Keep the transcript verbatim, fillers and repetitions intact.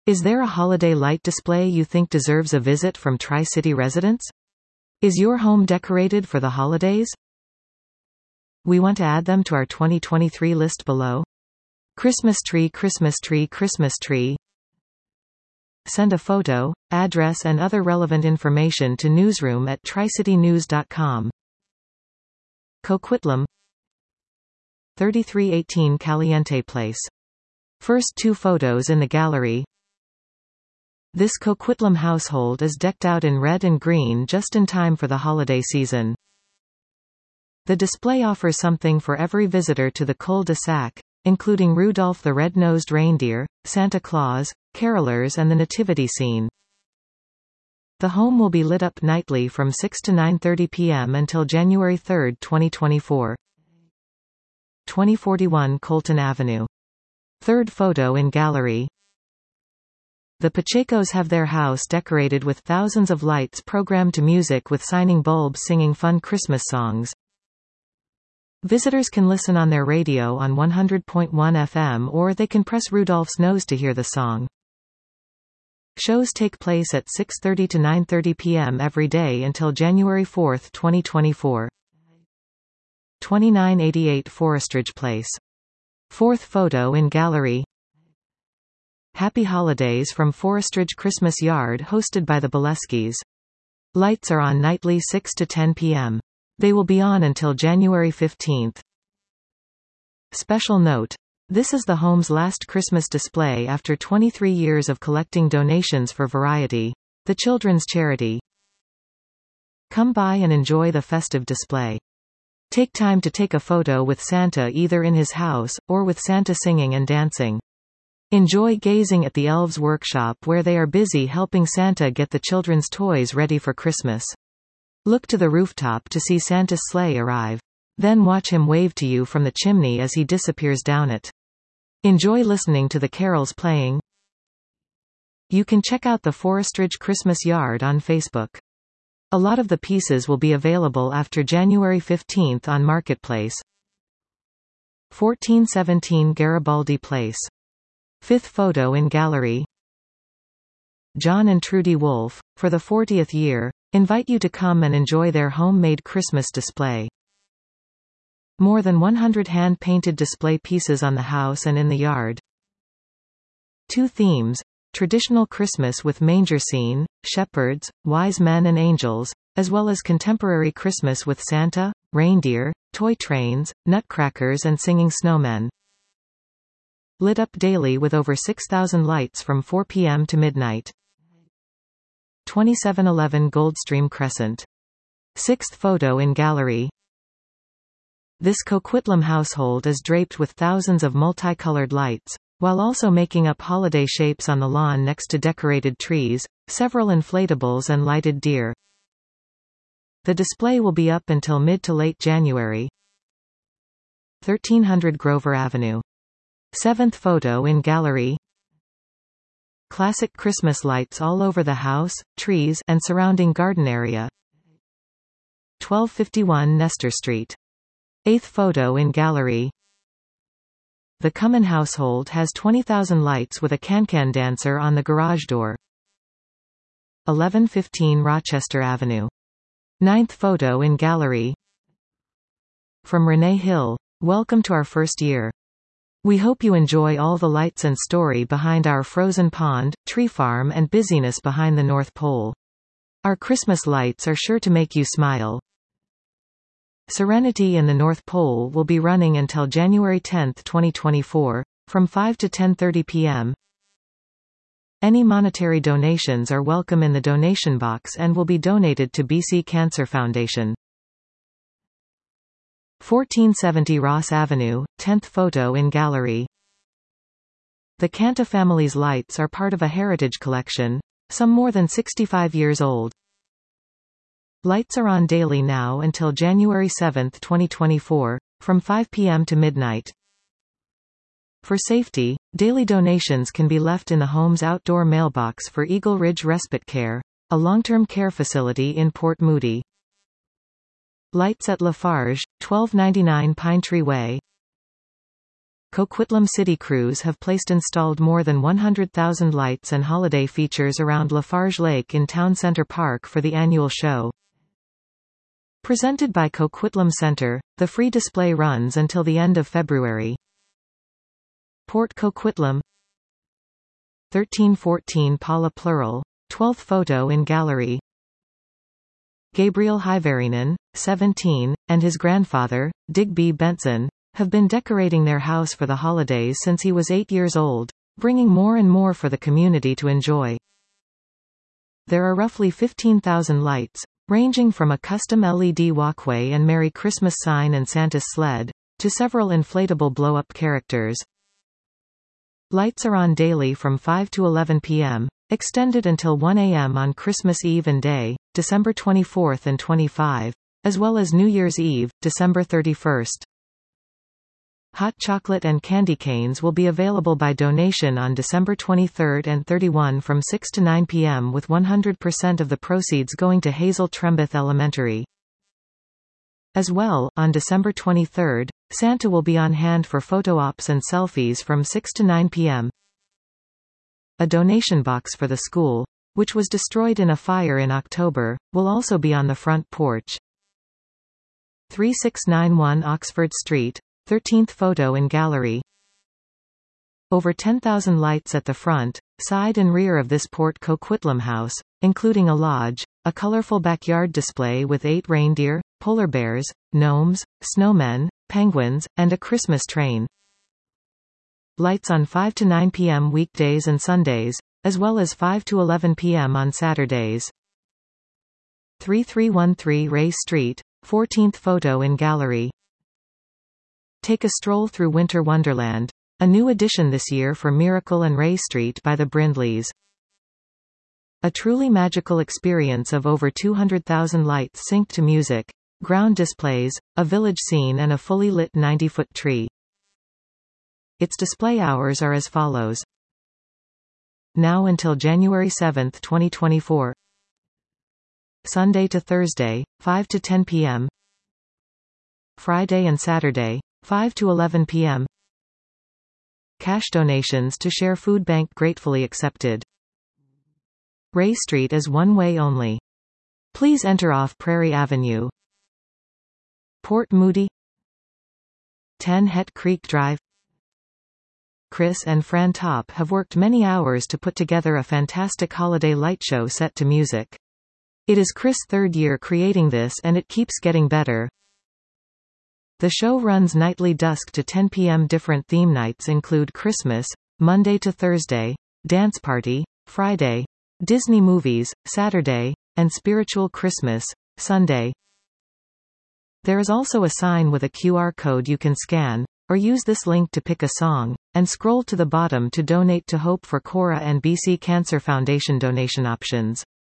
Is there a holiday light display you think deserves a visit from Tri-City residents? Is your home decorated for the holidays? We want to add them to our twenty twenty-three list below. Christmas tree, Christmas tree, Christmas tree. Send a photo, address and other relevant information to newsroom at tricitynews dot com. Coquitlam, thirty-three eighteen Caliente Place. First two photos in the gallery. This Coquitlam household is decked out in red and green just in time for the holiday season. The display offers something for every visitor to the cul-de-sac, including Rudolph the Red-Nosed Reindeer, Santa Claus, carolers and the nativity scene. The home will be lit up nightly from six to nine thirty p m until January third, twenty twenty-four. twenty forty-one Colton Avenue. Third photo in gallery. The Pachecos have their house decorated with thousands of lights programmed to music with signing bulbs singing fun Christmas songs. Visitors can listen on their radio on one hundred point one F M or they can press Rudolph's nose to hear the song. Shows take place at six thirty to nine thirty p m every day until January fourth, twenty twenty-four. twenty-nine eighty-eight Forestridge Place. Fourth photo in gallery. Happy Holidays from Forestridge Christmas Yard hosted by the Boleskis. Lights are on nightly six to ten p m They will be on until January fifteenth. Special note. This is the home's last Christmas display after twenty-three years of collecting donations for Variety, the children's charity. Come by and enjoy the festive display. Take time to take a photo with Santa either in his house, or with Santa singing and dancing. Enjoy gazing at the elves' workshop where they are busy helping Santa get the children's toys ready for Christmas. Look to the rooftop to see Santa's sleigh arrive. Then watch him wave to you from the chimney as he disappears down it. Enjoy listening to the carols playing. You can check out the Forestridge Christmas Yard on Facebook. A lot of the pieces will be available after January fifteenth on Marketplace. fourteen seventeen Garibaldi Place. Fifth photo in gallery. John and Trudy Wolf, for the fortieth year, invite you to come and enjoy their homemade Christmas display. More than one hundred hand-painted display pieces on the house and in the yard. Two themes, traditional Christmas with manger scene, shepherds, wise men and angels, as well as contemporary Christmas with Santa, reindeer, toy trains, nutcrackers and singing snowmen. Lit up daily with over six thousand lights from four p m to midnight. twenty-seven eleven Goldstream Crescent. Sixth photo in gallery. This Coquitlam household is draped with thousands of multicolored lights, while also making up holiday shapes on the lawn next to decorated trees, several inflatables and lighted deer. The display will be up until mid to late January. thirteen hundred Grover Avenue. Seventh photo in gallery. Classic Christmas lights all over the house, trees, and surrounding garden area. twelve fifty-one Nestor Street. Eighth photo in gallery. The Cummin household has twenty thousand lights with a can-can dancer on the garage door. eleven fifteen Rochester Avenue. Ninth photo in gallery. From Renee Hill, welcome to our first year. We hope you enjoy all the lights and story behind our frozen pond, tree farm and busyness behind the North Pole. Our Christmas lights are sure to make you smile. Serenity in the North Pole will be running until January tenth, twenty twenty-four, from five to ten thirty p m Any monetary donations are welcome in the donation box and will be donated to B C Cancer Foundation. fourteen seventy Ross Avenue, tenth photo in gallery. The Canta family's lights are part of a heritage collection, some more than sixty-five years old. Lights are on daily now until January seventh, twenty twenty-four, from five p m to midnight. For safety, daily donations can be left in the home's outdoor mailbox for Eagle Ridge Respite Care, a long-term care facility in Port Moody. Lights at Lafarge, twelve ninety-nine Pine Tree Way. Coquitlam City Crews have placed installed more than one hundred thousand lights and holiday features around Lafarge Lake in Town Center Park for the annual show. Presented by Coquitlam Center, the free display runs until the end of February. Port Coquitlam thirteen fourteen Paula Plural, twelfth photo in gallery. Gabriel Hyvärinen, seventeen, and his grandfather, Digby Benson, have been decorating their house for the holidays since he was eight years old, bringing more and more for the community to enjoy. There are roughly fifteen thousand lights, ranging from a custom L E D walkway and Merry Christmas sign and Santa's sled, to several inflatable blow-up characters. Lights are on daily from five to eleven p m, extended until one a m on Christmas Eve and Day, December twenty-fourth and twenty-fifth, as well as New Year's Eve, December thirty-first. Hot chocolate and candy canes will be available by donation on December twenty-third and thirty-first from six to nine p m with one hundred percent of the proceeds going to Hazel Trembeth Elementary. As well, on December twenty-third, Santa will be on hand for photo ops and selfies from six to nine p m A donation box for the school, which was destroyed in a fire in October, will also be on the front porch. thirty-six ninety-one Oxford Street, thirteenth photo in gallery. Over ten thousand lights at the front, side and rear of this Port Coquitlam house, including a lodge, a colorful backyard display with eight reindeer, polar bears, gnomes, snowmen, penguins, and a Christmas train. Lights on five to nine p m weekdays and Sundays, as well as five to eleven p m on Saturdays. thirty-three thirteen Ray Street, fourteenth photo in gallery. Take a stroll through Winter Wonderland, a new addition this year for Miracle and Ray Street by the Brindleys. A truly magical experience of over two hundred thousand lights synced to music, ground displays, a village scene and a fully lit ninety-foot tree. Its display hours are as follows. Now until January seventh twenty twenty-four. Sunday to Thursday, five to ten p m Friday and Saturday, five to eleven p m Cash donations to Share Food Bank gratefully accepted. Ray Street is one way only. Please enter off Prairie Avenue. Port Moody, ten Het Creek Drive. Chris and Fran Top have worked many hours to put together a fantastic holiday light show set to music. It is Chris' third year creating this and it keeps getting better. The show runs nightly dusk to ten p m Different theme nights include Christmas, Monday to Thursday, Dance Party, Friday, Disney Movies, Saturday, and Spiritual Christmas, Sunday. There is also a sign with a Q R code you can scan, or use this link to pick a song, and scroll to the bottom to donate to Hope for Cora and B C Cancer Foundation donation options.